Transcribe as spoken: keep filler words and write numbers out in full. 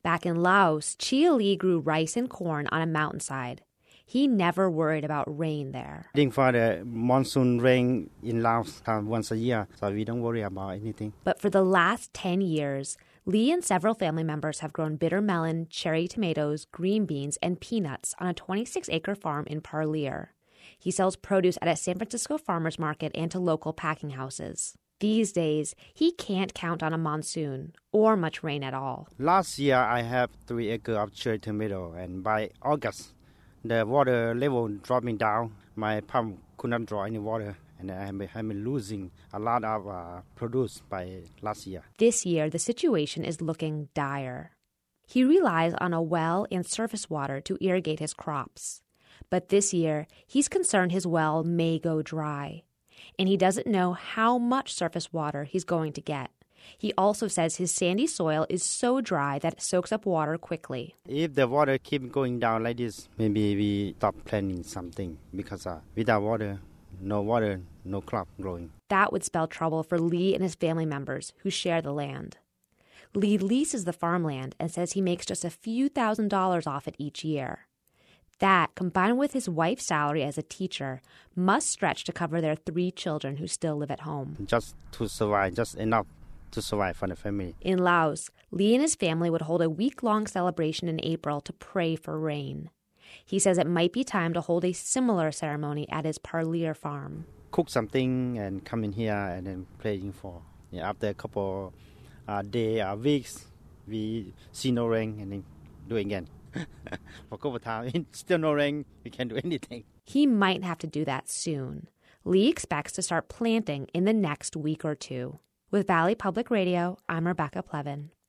Back in Laos, Chia Lee grew rice and corn on a mountainside. He never worried about rain there. Waiting for the monsoon rain in Laos uh, once a year, so we don't worry about anything. But for the last ten years, Lee and several family members have grown bitter melon, cherry tomatoes, green beans, and peanuts on a twenty-six acre farm in Parlier. He sells produce at a San Francisco farmers market and to local packing houses. These days, he can't count on a monsoon or much rain at all. Last year, I have three acres of cherry tomato, and by August, the water level dropping down. My pump could not draw any water, and I have been losing a lot of uh, produce by last year. This year, the situation is looking dire. He relies on a well and surface water to irrigate his crops. But this year, he's concerned his well may go dry. And he doesn't know how much surface water he's going to get. He also says his sandy soil is so dry that it soaks up water quickly. If the water keeps going down like this, maybe we stop planting something because uh, without water, no water, no crop growing. That would spell trouble for Lee and his family members who share the land. Lee leases the farmland and says he makes just a few thousand dollars off it each year. That, combined with his wife's salary as a teacher, must stretch to cover their three children who still live at home. Just to survive, just enough to survive for the family. In Laos, Lee and his family would hold a week-long celebration in April to pray for rain. He says it might be time to hold a similar ceremony at his Parlier farm. Cook something and come in here and then praying for. Yeah, after a couple uh, days or weeks, we see no rain and then do it again. For a couple of times, still no rain, we can't do anything. He might have to do that soon. Lee expects to start planting in the next week or two. With Valley Public Radio, I'm Rebecca Plevin.